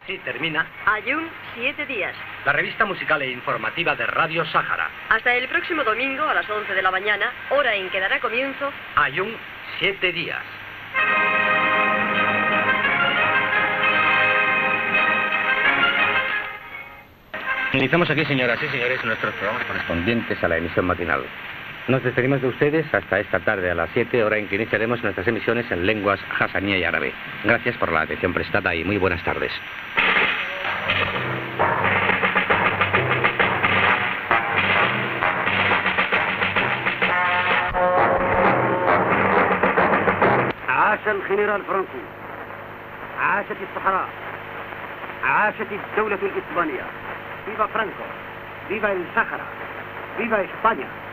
Sí, termina. Ayun, 7 días. La revista musical e informativa de Radio Sáhara. Hasta el próximo domingo a las 11 de la mañana, hora en que dará comienzo Ayun, 7 días. Iniciamos aquí, señoras y señores, nuestros programas correspondientes a la emisión matinal. Nos despedimos de ustedes hasta esta tarde a las 7, hora en que iniciaremos nuestras emisiones en lenguas hasanía y árabe. Gracias por la atención prestada y muy buenas tardes. عاش الجنرال فرانكو، عاشت الصحراء، عاشت الدولة الإسبانية. فيفا فرانكو، فيفا الصحراء، فيفا إسبانيا.